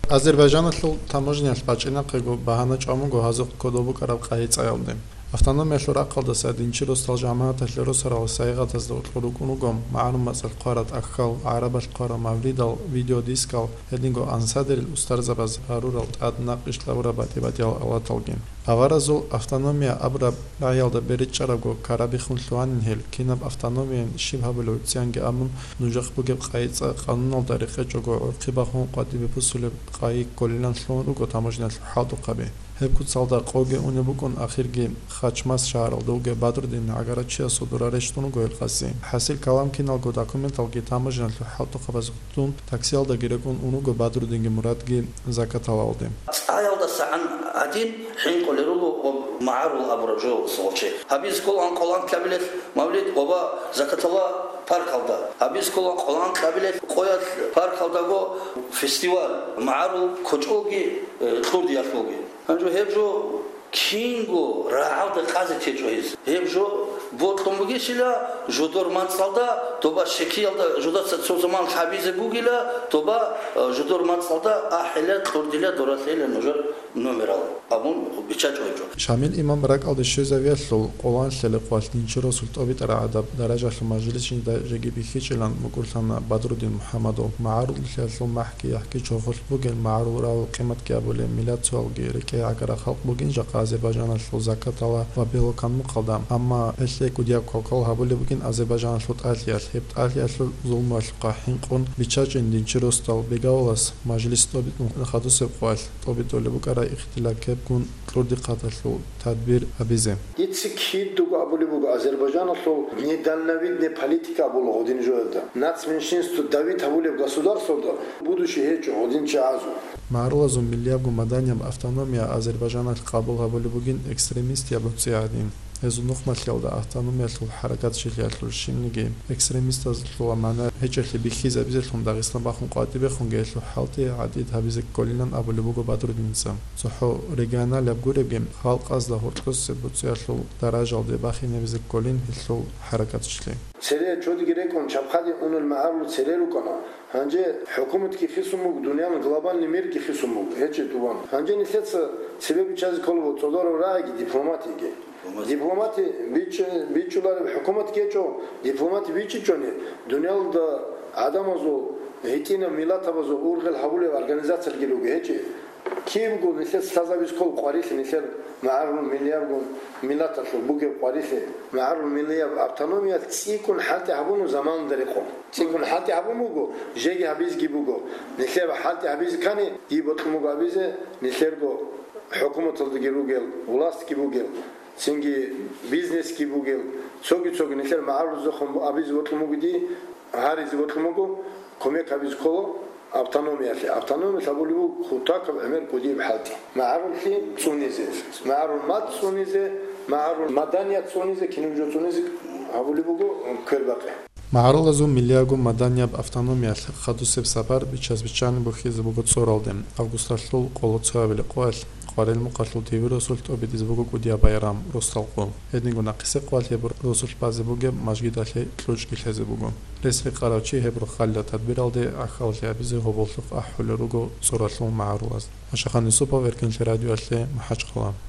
აზერბაიჯანაშულ თამოჟნიაშ ბაჭინაყეგო ბაჰანაჭამუგო ჰაზოқ კოდობუ კარავ ყაიწაელდე ავტონომიაშ რაყალდა სადინჩი როსთალ ჟამაათაშ როსარალ საიღათას და უთყურუკუნუგომ მaalummatsal ყარატ აქხალ არაბაშ ყარა მავლიდალ ვიდეო დისკალ ედინგო ანსადერილ უსტარზაბაზ არურალ ტადნაყიშ ყავრაბატი ბატიალ ალათალგინ ავარაზულ ავტონომია აბრა რაიალდა ბერიჭარაგო კარაბიხუნ ლუანინჰელ კინაბ ავტონომიენ შიბჰაბელო ციანგე ამუნ ნუჟახბუგე ყაიწა ყანუნალ დარიხეჭოგო ორქიბახუნ ყადი ბეფუსულე ყაი კოლილან ლუანუგო თამოჟნაშ ჰალტუყაბე ჰებკუცალდა ყოგე უნებუკონ ახირგი ხაჩმას შაარალდუგე ბადრუდინ აგარაჩია სუდურარეშტუნუ გოელყასი ჰასილ კალამკინალგო დოკუმენტალგი თამოჟნაშ ჰალტუყაბაზუტუნ ტაქსიალდა გირეკუნ უნუგო ბადრუდინგი მურადგი ზაკათალალდე აიალდა საან ადინ حين قلروا معارو أبرجو صوتشي هبيز كلان قلان كابلت مولد وبا زكاة الله بارك الله هبيز كلان قلان كابلت قويت بارك الله جو فيستيوال معارو كوجوجي خردي أفوجي هنجو هبجو كينغو راعود قازي تجوهيز هبجو بوتلومجي سلا جودور مانصالدا توبا شكيالدا جودات سوزمان حبيز بوغيلا توبا جودور مانصالدا أحلى خرديلا دوراتيلا نجار نومرال أبون بيتشاجوهيجو شامل إمام راقالد شوزاويا لول قولان للي قوالتينچي رسول توبيت رعدا درجة المجلس شين جيجي بيخيچلان مقولتنا بدرالدين محمدو معارض لل محكي يحكي شوفل بوغل معارض راو قيمت كابول ميلاد سوالغي ركي عقر خلق بوغين جاق أذربيجان لل زكاة الله وبيلوكان مقدم أما ليك وديا كوكل هابول بوغين أذربيجان لل آليات هبت آليات لل ظلم والقاحين قون بيتشاجين دينچي رستال بيغاولس مجلس توبيت خدوس قوال توبيت دولي بوغارا اختلاك كون كردي قاتلو تدبير أبيزه. يتسكيد دوغا أبولي بوغا أذربيجان لو недальновидная политика была один жойда. Нацменьшинство Давид Хабулев государство да будущее хечо один чазу. معروض مليابو مدنيا автономия أذربيجان قبول هابولي بوغين экстремист يابوتسيادين. از نخمت لودا автономия لول حركات شيليات لول شينجي экстремист از لول معنا هجل بيخيز ابيزلهم داغستان باخون قاتي بخون گيلو حالتي عديد هابيز كولينان ابو لبوغو بدرودينسا صحو ريغانا لبغوريغيم خلق از دهورتوس بوتسياتلو درجه دي باخي نبيز كولين هلو حركات شيلي سري چودي گريكون چابخادي اون المعارض سريرو كنا هنجي حكومت كي خصمو دنيا глобальный мир كي خصمو هچ توان هنجي نسيت سبب چاز كولو تودور راغي дипломатиги дипломати бичулар حكومت кечо дипломати бичичони дунялда адамозу хетина милатабозу ургел хабуле организация гилуге хечи кимгу несет сазавис кол qarisi несет معارض مليار ملات البوكي قاريسه معارض مليار автономия تكون حتى هبونو زمان دريقو تكون حتى هبونو جيجي حبيز جيبوغو نسيب حتى حبيز كاني يبطلمو حبيزه نسيرغو حكومة الدجيروجل ولاست كيبوجل سنجي بيزنس كيبوجل سوغي نسير معارض زخم أبيز وطلموجدي هاريز وطلموجو كمية كابيز كولو автономия سابوليو خطاك عمر كودي بحالتي معارض في تونسي معارض مات تونسي معارض مدنيا تونسي كينوجو تونسي هابوليو كرباقي معروض زو ملياغو مدنيا автономия خدوسب سفر بيچازبيچان بوخيز بوغو صورالدم августашлул قолоцавели قوال قارل مقاتل تيفي رسول توبيدز بوغو كوديا بايرام روستالقو эдниго ناقصه قوال هبر رسول بازي بوغو ماجگيدالي тлучки хезе بوغو رسل قراچي هبر خالله تدبيرالدي اخالي بيزي هوبولق احول روغو صورالو معروض اشخان سوبر وركن راديو محاج قلام